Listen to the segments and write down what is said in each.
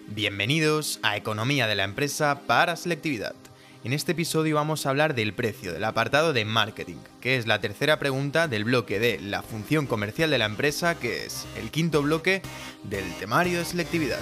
Bienvenidos a Economía de la Empresa para Selectividad. En este episodio vamos a hablar del precio, del apartado de marketing, que es la tercera pregunta del bloque de la función comercial de la empresa, que es el quinto bloque del temario de selectividad.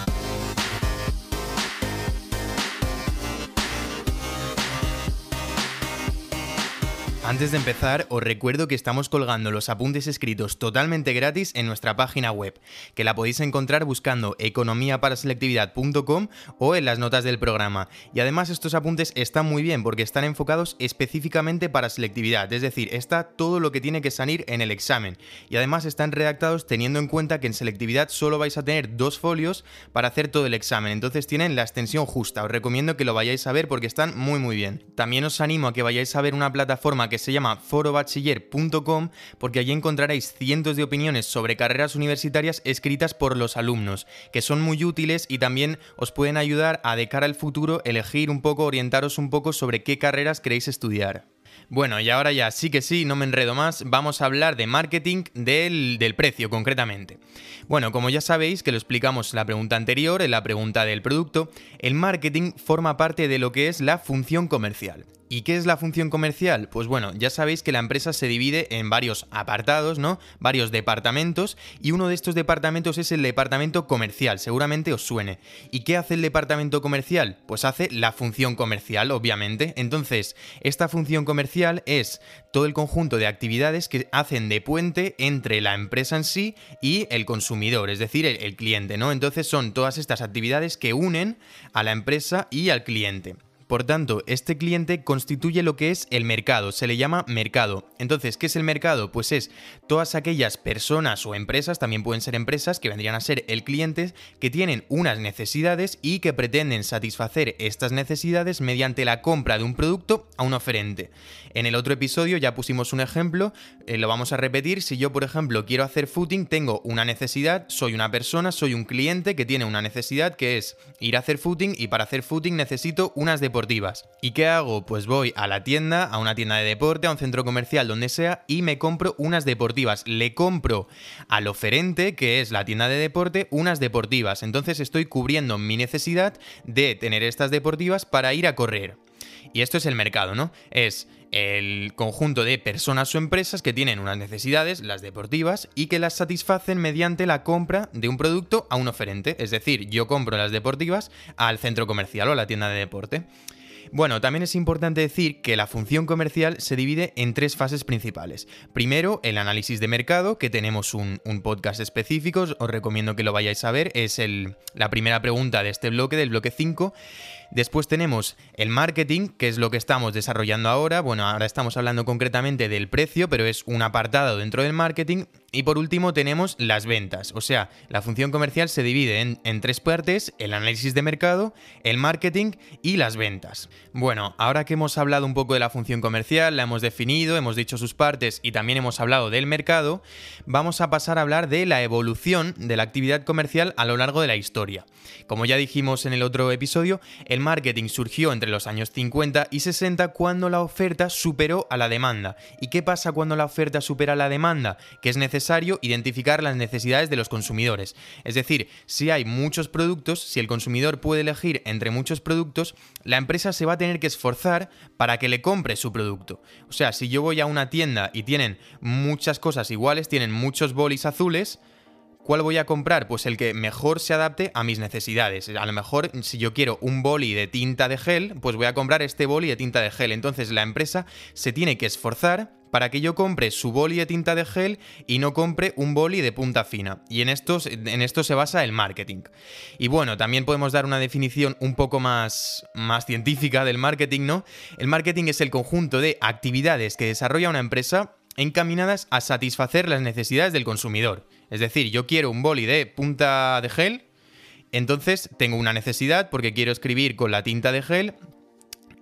Antes de empezar, os recuerdo que estamos colgando los apuntes escritos totalmente gratis en nuestra página web, que la podéis encontrar buscando economiaparaselectividad.com o en las notas del programa. Y además estos apuntes están muy bien porque están enfocados específicamente para selectividad, es decir, está todo lo que tiene que salir en el examen. Y además están redactados teniendo en cuenta que en selectividad solo vais a tener 2 folios para hacer todo el examen, entonces tienen la extensión justa. Os recomiendo que lo vayáis a ver porque están muy bien. También os animo a que vayáis a ver una plataforma que se llama forobachiller.com porque allí encontraréis cientos de opiniones sobre carreras universitarias escritas por los alumnos, que son muy útiles y también os pueden ayudar a de cara al futuro elegir un poco, orientaros un poco sobre qué carreras queréis estudiar. Bueno, y ahora ya sí que sí, no me enredo más, vamos a hablar de marketing, del precio concretamente. Bueno, como ya sabéis, que lo explicamos en la pregunta anterior, en la pregunta del producto, el marketing forma parte de lo que es la función comercial. ¿Y qué es la función comercial? Pues bueno, ya sabéis que la empresa se divide en varios apartados, ¿no? Varios departamentos, y uno de estos departamentos es el departamento comercial, seguramente os suene. ¿Y qué hace el departamento comercial? Pues hace la función comercial, obviamente. Entonces, esta función comercial es todo el conjunto de actividades que hacen de puente entre la empresa en sí y el consumidor, es decir, el cliente, ¿no? Entonces son todas estas actividades que unen a la empresa y al cliente. Por tanto, este cliente constituye lo que es el mercado, se le llama mercado. Entonces, ¿qué es el mercado? Pues es todas aquellas personas o empresas, también pueden ser empresas, que vendrían a ser el cliente, que tienen unas necesidades y que pretenden satisfacer estas necesidades mediante la compra de un producto a un oferente. En el otro episodio ya pusimos un ejemplo, lo vamos a repetir. Si yo, por ejemplo, quiero hacer footing, tengo una necesidad, soy una persona, soy un cliente que tiene una necesidad que es ir a hacer footing, y para hacer footing necesito unas deportivas. ¿Y qué hago? Pues voy a la tienda, a una tienda de deporte, a un centro comercial, donde sea, y me compro unas deportivas. Le compro al oferente, que es la tienda de deporte, unas deportivas. Entonces estoy cubriendo mi necesidad de tener estas deportivas para ir a correr. Y esto es el mercado, ¿no? Es el conjunto de personas o empresas que tienen unas necesidades, las deportivas, y que las satisfacen mediante la compra de un producto a un oferente. Es decir, yo compro las deportivas al centro comercial o a la tienda de deporte. Bueno, también es importante decir que la función comercial se divide en 3 fases principales. Primero, el análisis de mercado, que tenemos un podcast específico, os recomiendo que lo vayáis a ver, es la primera pregunta de este bloque, del bloque 5. Después tenemos el marketing, que es lo que estamos desarrollando ahora. Bueno, ahora estamos hablando concretamente del precio, pero es un apartado dentro del marketing. Y por último tenemos las ventas. O sea, la función comercial se divide en 3 partes: el análisis de mercado, el marketing y las ventas. Bueno, ahora que hemos hablado un poco de la función comercial, la hemos definido, hemos dicho sus partes y también hemos hablado del mercado, vamos a pasar a hablar de la evolución de la actividad comercial a lo largo de la historia. Como ya dijimos en el otro episodio, el marketing surgió entre los años 50 y 60 cuando la oferta superó a la demanda. ¿Y qué pasa cuando la oferta supera la demanda? Que es necesario identificar las necesidades de los consumidores. Es decir, si hay muchos productos, si el consumidor puede elegir entre muchos productos, la empresa se va a tener que esforzar para que le compre su producto. O sea, si yo voy a una tienda y tienen muchas cosas iguales, tienen muchos bolis azules, ¿cuál voy a comprar? Pues el que mejor se adapte a mis necesidades. A lo mejor, si yo quiero un boli de tinta de gel, pues voy a comprar este boli de tinta de gel. Entonces la empresa se tiene que esforzar para que yo compre su boli de tinta de gel y no compre un boli de punta fina. Y en esto se basa el marketing. Y bueno, también podemos dar una definición un poco más científica del marketing, ¿no? El marketing es el conjunto de actividades que desarrolla una empresa encaminadas a satisfacer las necesidades del consumidor. Es decir, yo quiero un boli de punta de gel, entonces tengo una necesidad porque quiero escribir con la tinta de gel.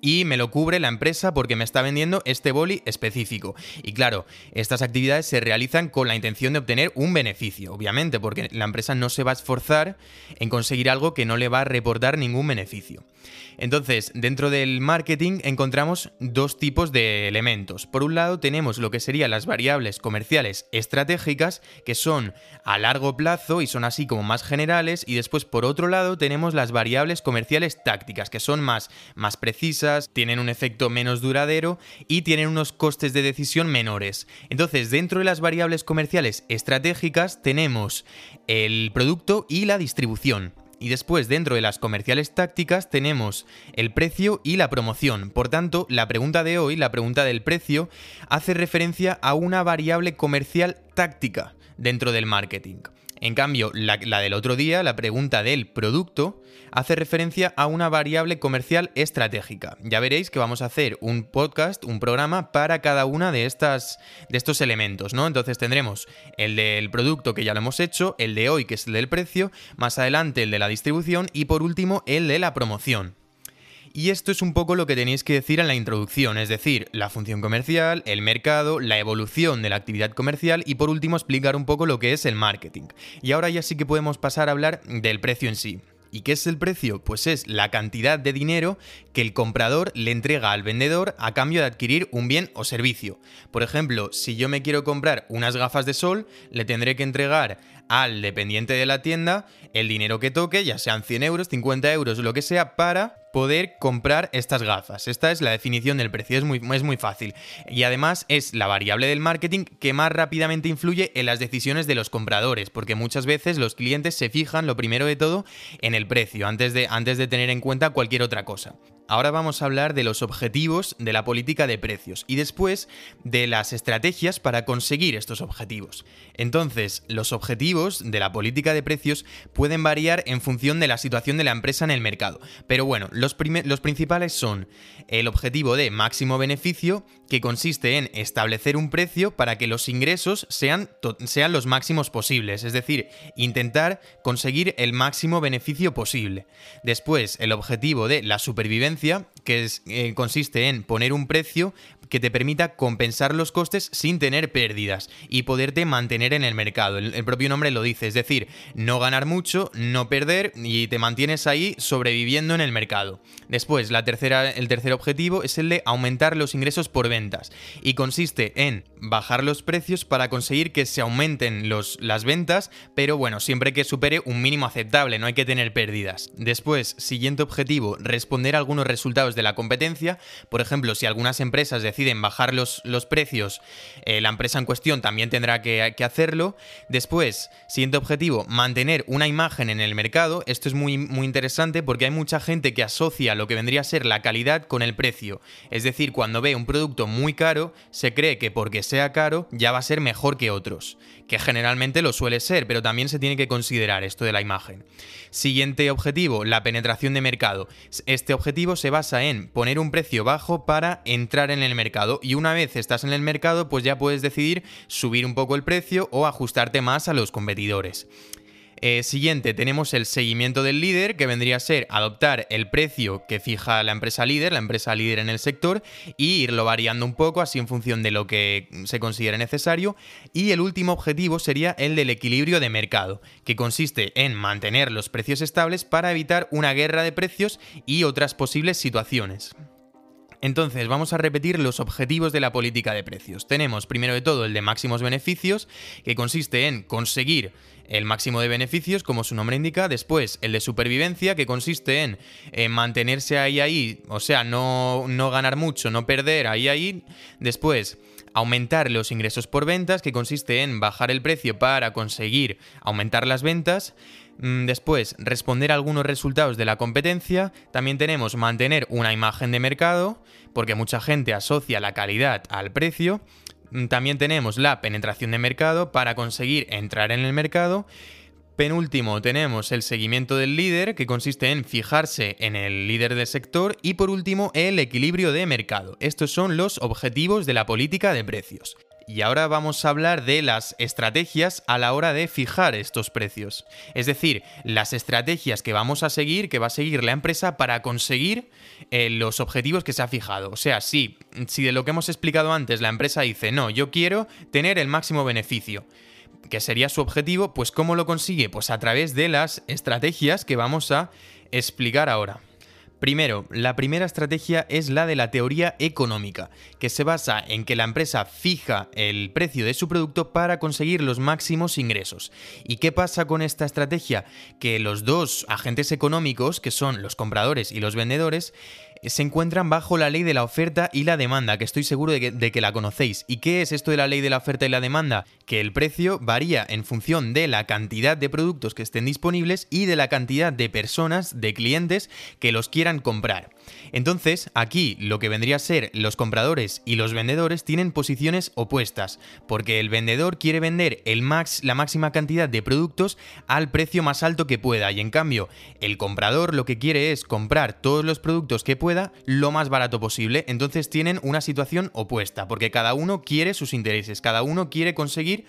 y me lo cubre la empresa porque me está vendiendo este boli específico. Y claro, estas actividades se realizan con la intención de obtener un beneficio, obviamente, porque la empresa no se va a esforzar en conseguir algo que no le va a reportar ningún beneficio. Entonces, dentro del marketing encontramos dos tipos de elementos. Por un lado tenemos lo que serían las variables comerciales estratégicas, que son a largo plazo y son así como más generales, y después por otro lado tenemos las variables comerciales tácticas, que son más precisas, tienen un efecto menos duradero y tienen unos costes de decisión menores. Entonces, dentro de las variables comerciales estratégicas tenemos el producto y la distribución. Y después, dentro de las comerciales tácticas, tenemos el precio y la promoción. Por tanto, la pregunta de hoy, la pregunta del precio, hace referencia a una variable comercial táctica dentro del marketing. En cambio, la del otro día, la pregunta del producto, hace referencia a una variable comercial estratégica. Ya veréis que vamos a hacer un podcast, un programa para cada una de estos elementos, ¿no? Entonces tendremos el del producto, que ya lo hemos hecho, el de hoy, que es el del precio, más adelante el de la distribución y por último el de la promoción. Y esto es un poco lo que tenéis que decir en la introducción, es decir, la función comercial, el mercado, la evolución de la actividad comercial y por último explicar un poco lo que es el marketing. Y ahora ya sí que podemos pasar a hablar del precio en sí. ¿Y qué es el precio? Pues es la cantidad de dinero que el comprador le entrega al vendedor a cambio de adquirir un bien o servicio. Por ejemplo, si yo me quiero comprar unas gafas de sol, le tendré que entregar al dependiente de la tienda el dinero que toque, ya sean 100 euros, 50 euros, lo que sea, para poder comprar estas gafas. Esta es la definición del precio, es muy fácil. Y además es la variable del marketing que más rápidamente influye en las decisiones de los compradores, porque muchas veces los clientes se fijan, lo primero de todo, en el precio, antes de tener en cuenta cualquier otra cosa. Ahora vamos a hablar de los objetivos de la política de precios y después de las estrategias para conseguir estos objetivos. Entonces, los objetivos de la política de precios pueden variar en función de la situación de la empresa en el mercado. Pero bueno, los principales son el objetivo de máximo beneficio, que consiste en establecer un precio para que los ingresos sean los máximos posibles, es decir, intentar conseguir el máximo beneficio posible. Después, el objetivo de la supervivencia, que consiste en poner un precio que te permita compensar los costes sin tener pérdidas y poderte mantener en el mercado. El propio nombre lo dice, es decir, no ganar mucho, no perder y te mantienes ahí sobreviviendo en el mercado. Después, el tercer objetivo es el de aumentar los ingresos por ventas y consiste en bajar los precios para conseguir que se aumenten las ventas, pero bueno, siempre que supere un mínimo aceptable, no hay que tener pérdidas. Después, siguiente objetivo, responder a algunos resultados de la competencia. Por ejemplo, si algunas empresas deciden bajar los precios, la empresa en cuestión también tendrá que hacerlo. Después, siguiente objetivo, mantener una imagen en el mercado. Esto es muy interesante porque hay mucha gente que asocia lo que vendría a ser la calidad con el precio. Es decir, cuando ve un producto muy caro, se cree que porque sea caro ya va a ser mejor que otros, que generalmente lo suele ser, pero también se tiene que considerar esto de la imagen. Siguiente objetivo, la penetración de mercado. Este objetivo se basa en poner un precio bajo para entrar en el mercado y una vez estás en el mercado, pues ya puedes decidir subir un poco el precio o ajustarte más a los competidores. Siguiente, tenemos el seguimiento del líder, que vendría a ser adoptar el precio que fija la empresa líder en el sector, y irlo variando un poco así en función de lo que se considere necesario. Y el último objetivo sería el del equilibrio de mercado, que consiste en mantener los precios estables para evitar una guerra de precios y otras posibles situaciones. Entonces, vamos a repetir los objetivos de la política de precios. Tenemos, primero de todo, el de máximos beneficios, que consiste en conseguir el máximo de beneficios, como su nombre indica. Después, el de supervivencia, que consiste en mantenerse ahí, o sea, no ganar mucho, no perder ahí. Después, aumentar los ingresos por ventas, que consiste en bajar el precio para conseguir aumentar las ventas. Después, responder a algunos resultados de la competencia. También tenemos mantener una imagen de mercado, porque mucha gente asocia la calidad al precio. También tenemos la penetración de mercado para conseguir entrar en el mercado. Penúltimo, tenemos el seguimiento del líder, que consiste en fijarse en el líder del sector. Y por último, el equilibrio de mercado. Estos son los objetivos de la política de precios. Y ahora vamos a hablar de las estrategias a la hora de fijar estos precios. Es decir, las estrategias que vamos a seguir, que va a seguir la empresa para conseguir los objetivos que se ha fijado. O sea, si de lo que hemos explicado antes la empresa dice, no, yo quiero tener el máximo beneficio, que sería su objetivo, pues ¿cómo lo consigue? Pues a través de las estrategias que vamos a explicar ahora. Primero, la primera estrategia es la de la teoría económica, que se basa en que la empresa fija el precio de su producto para conseguir los máximos ingresos. ¿Y qué pasa con esta estrategia? Que los dos agentes económicos, que son los compradores y los vendedores, se encuentran bajo la ley de la oferta y la demanda, que estoy seguro de que la conocéis. ¿Y qué es esto de la ley de la oferta y la demanda? Que el precio varía en función de la cantidad de productos que estén disponibles y de la cantidad de personas, de clientes que los quieran comprar. Entonces, aquí lo que vendría a ser los compradores y los vendedores tienen posiciones opuestas, porque el vendedor quiere vender la máxima cantidad de productos al precio más alto que pueda, y en cambio, el comprador lo que quiere es comprar todos los productos que pueda lo más barato posible. Entonces tienen una situación opuesta, porque cada uno quiere sus intereses, cada uno quiere conseguir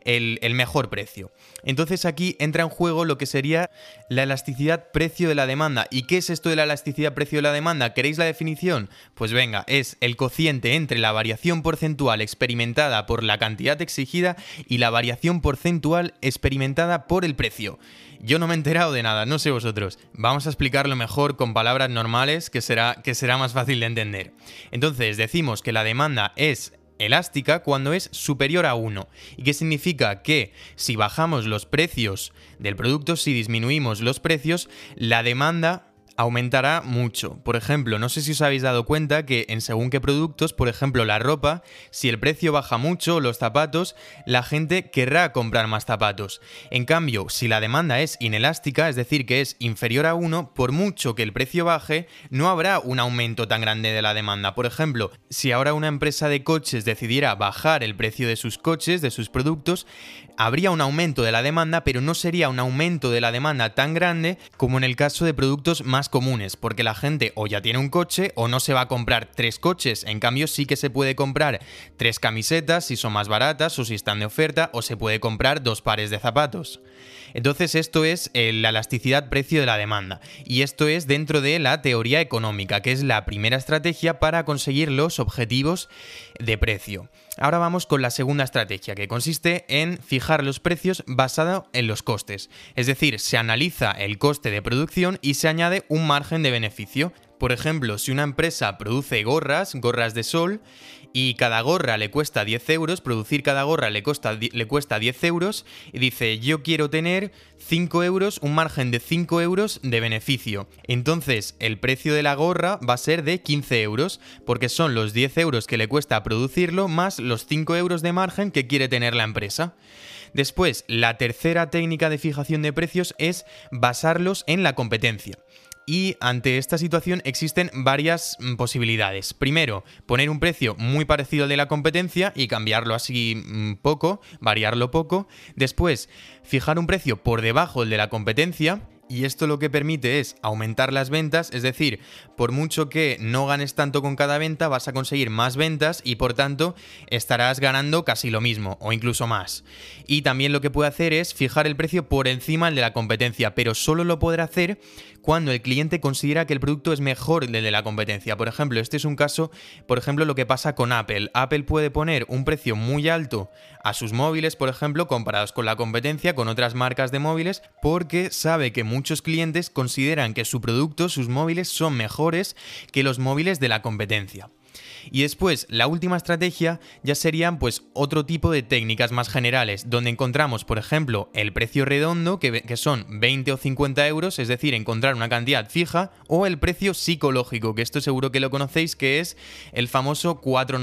el mejor precio. Entonces aquí entra en juego lo que sería la elasticidad precio de la demanda. ¿Y qué es esto de la elasticidad precio de la demanda? ¿Queréis la definición? Pues venga, es el cociente entre la variación porcentual experimentada por la cantidad exigida y la variación porcentual experimentada por el precio. Yo no me he enterado de nada, no sé vosotros. Vamos a explicarlo mejor con palabras normales, que será más fácil de entender. Entonces, decimos que la demanda es elástica cuando es superior a 1. ¿Y qué significa? Que si bajamos los precios del producto, si disminuimos los precios, la demanda aumentará mucho. Por ejemplo, no sé si os habéis dado cuenta que en según qué productos, por ejemplo la ropa, si el precio baja mucho, los zapatos, la gente querrá comprar más zapatos. En cambio, si la demanda es inelástica, es decir, que es inferior a 1, por mucho que el precio baje, no habrá un aumento tan grande de la demanda. Por ejemplo, si ahora una empresa de coches decidiera bajar el precio de sus coches, de sus productos, habría un aumento de la demanda, pero no sería un aumento de la demanda tan grande como en el caso de productos más comunes, porque la gente o ya tiene un coche o no se va a comprar 3 coches. En cambio, sí que se puede comprar 3 camisetas si son más baratas o si están de oferta, o se puede comprar 2 pares de zapatos. Entonces esto es la elasticidad precio de la demanda, y esto es dentro de la teoría económica, que es la primera estrategia para conseguir los objetivos de precio. Ahora vamos con la segunda estrategia, que consiste en fijar los precios basado en los costes. Es decir, se analiza el coste de producción y se añade un margen de beneficio. Por ejemplo, si una empresa produce gorras de sol, y cada gorra le cuesta 10 euros, producir cada gorra le cuesta 10 euros, y dice, yo quiero tener 5 euros, un margen de 5 euros de beneficio. Entonces, el precio de la gorra va a ser de 15 euros, porque son los 10 euros que le cuesta producirlo, más los 5 euros de margen que quiere tener la empresa. Después, la tercera técnica de fijación de precios es basarlos en la competencia. Y ante esta situación existen varias posibilidades. Primero, poner un precio muy parecido al de la competencia y cambiarlo así poco, variarlo poco. Después, fijar un precio por debajo del de la competencia. Y esto lo que permite es aumentar las ventas, es decir, por mucho que no ganes tanto con cada venta, vas a conseguir más ventas y por tanto estarás ganando casi lo mismo o incluso más. Y también lo que puede hacer es fijar el precio por encima del de la competencia, pero solo lo podrá hacer cuando el cliente considera que el producto es mejor del de la competencia. Por ejemplo, este es un caso, por ejemplo, lo que pasa con Apple. Apple puede poner un precio muy alto a sus móviles, por ejemplo, comparados con la competencia, con otras marcas de móviles, porque sabe que muchos clientes consideran que su producto, sus móviles, son mejores que los móviles de la competencia. Y después, la última estrategia ya serían pues otro tipo de técnicas más generales, donde encontramos, por ejemplo, el precio redondo, que son 20 o 50 euros, es decir, encontrar una cantidad fija, o el precio psicológico, que esto seguro que lo conocéis, que es el famoso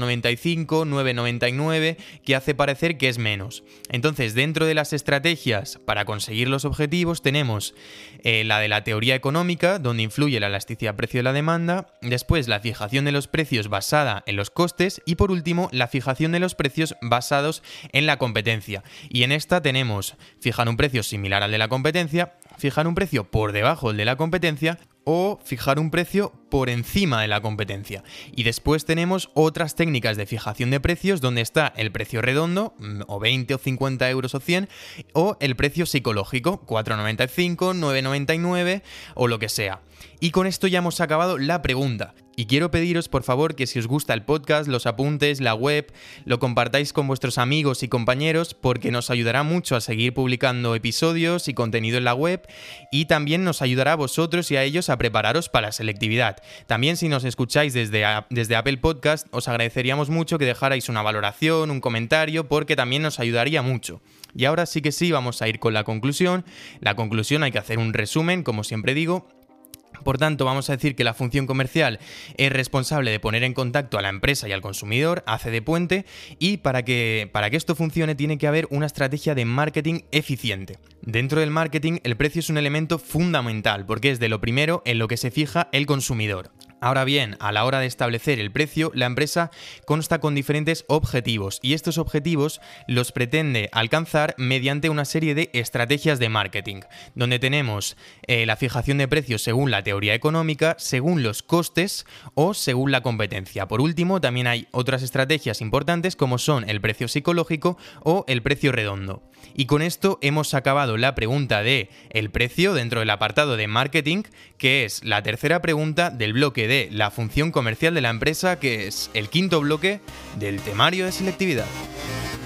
4,95, 9,99, que hace parecer que es menos. Entonces, dentro de las estrategias para conseguir los objetivos tenemos la de la teoría económica, donde influye la elasticidad precio de la demanda, después la fijación de los precios basada en los costes y por último la fijación de los precios basados en la competencia. Y en esta tenemos fijar un precio similar al de la competencia, fijar un precio por debajo del de la competencia o fijar un precio por encima de la competencia. Y después tenemos otras técnicas de fijación de precios donde está el precio redondo, o 20 o 50 euros o 100, o el precio psicológico, 4,95, 9,99 o lo que sea. Y con esto ya hemos acabado la pregunta. Y quiero pediros, por favor, que si os gusta el podcast, los apuntes, la web, lo compartáis con vuestros amigos y compañeros porque nos ayudará mucho a seguir publicando episodios y contenido en la web y también nos ayudará a vosotros y a ellos a prepararos para la selectividad. También si nos escucháis desde Apple Podcast, os agradeceríamos mucho que dejarais una valoración, un comentario, porque también nos ayudaría mucho. Y ahora sí que sí, vamos a ir con la conclusión. La conclusión hay que hacer un resumen, como siempre digo. Por tanto, vamos a decir que la función comercial es responsable de poner en contacto a la empresa y al consumidor, hace de puente, y para que esto funcione tiene que haber una estrategia de marketing eficiente. Dentro del marketing, el precio es un elemento fundamental porque es de lo primero en lo que se fija el consumidor. Ahora bien, a la hora de establecer el precio, la empresa consta con diferentes objetivos y estos objetivos los pretende alcanzar mediante una serie de estrategias de marketing, donde tenemos la fijación de precios según la teoría económica, según los costes o según la competencia. Por último, también hay otras estrategias importantes como son el precio psicológico o el precio redondo. Y con esto hemos acabado la pregunta de el precio dentro del apartado de marketing, que es la tercera pregunta del bloque de la función comercial de la empresa, que es el quinto bloque del temario de selectividad.